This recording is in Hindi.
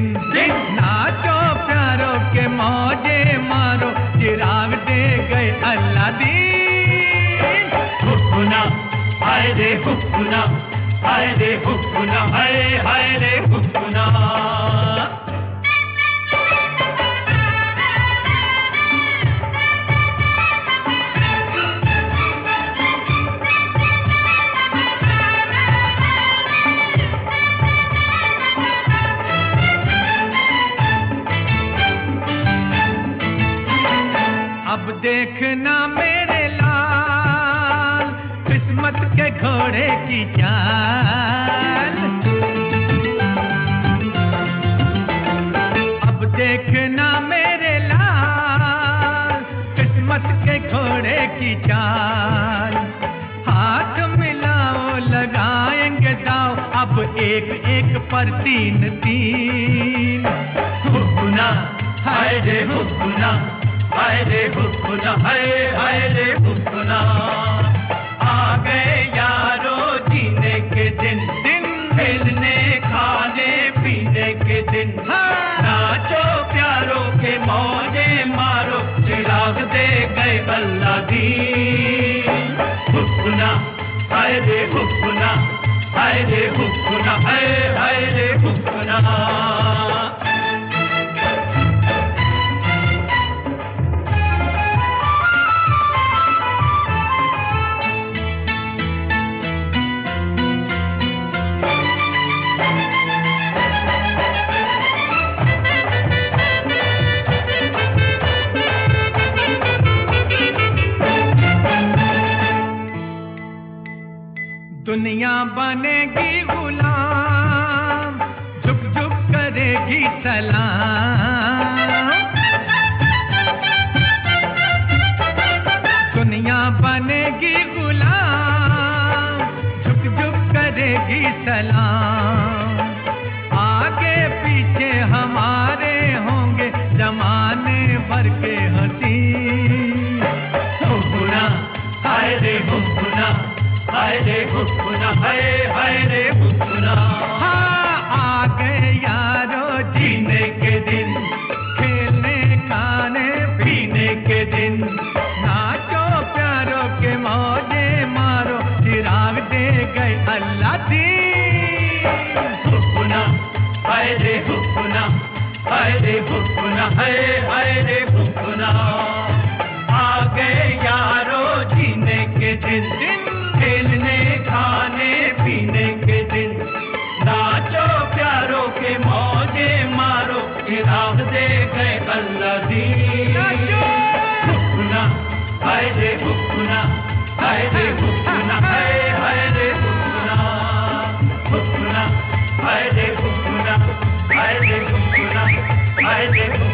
दिन नाचो प्यारो के मौजे मारो चिराग दे गए अल्लाह दीन। हुक्कुना हाय रे हुक्कुना, हाय रे हुक्कुना, हाय रे हुक्कुना। अब देखना मेरे लाल किस्मत के घोड़े की चाल। अब देखना मेरे लाल किस्मत के घोड़े की चाल। हाथ मिलाओ लगाएंगे दाव अब एक एक पर तीन तीन। हुक्कुना हाय रे हुक्कुना, हाय रे हुक्कुना, हाय रे हुक्कुना। आ गए यारो जीने के दिन, खेलने खाने पीने के दिन। नाचो प्यारो के मौजे मारो चिराग दे गए अल्लाह दीन। हुक्कुना हाय रे हुक्कुना, हाय रे हुक्कुना, हाय रे हुक्कुना। दुनिया बनेगी गुलाम झुक झुक करेगी सलाम। दुनिया बनेगी गुलाम झुक झुक करेगी सलाम। आगे पीछे हमारे होंगे जमाने भर के हसीन। हुक्कुना हाय रे हुक्कुना, हाय रे हुक्कुना, हाय रे हुक्कुना। हाँ आ गए यारो जीने के दिन, खेलने खाने पीने के दिन। नाचो प्यारो के मौजे मारो चिराग दे गए अल्लाह दीन। हुक्कुना हाय रे हुक्कुना, हाय रे हुक्कुना, हाय रे हुक्कुना। आ गए यारो जीने के दिन, खेलने खाने पीने के दिन। नाचो प्यारो के मौजे मारो चिराग दे गए अल्लाह दीन। हुक्कुना हाय रे हुक्कुना, हाय रे हुक्कुना, हाय रे हुक्कुना। हुक्कुना हाय रे हुक्कुना, हाय रे हुक्कुना, हाय रे हुक्कुना।